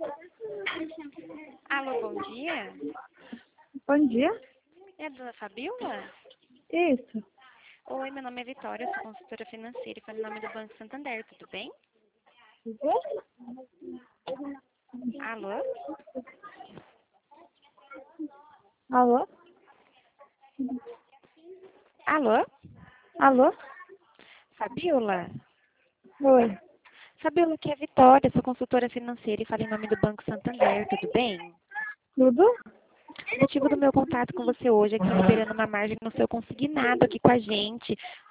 Alô, bom dia. Bom dia. É a dona Fabiola? Isso. Oi, meu nome é Vitória, eu sou consultora financeira e falo em nome do Banco Santander, tudo bem? Alô? Alô? Alô? Alô? Fabiola? Oi. Fabiola, aqui é a Vitória, sou consultora financeira e falo em nome do Banco Santander, tudo bem? Tudo? O motivo do meu contato com você hoje é que esperando uma margem no seu consignado aqui com a gente.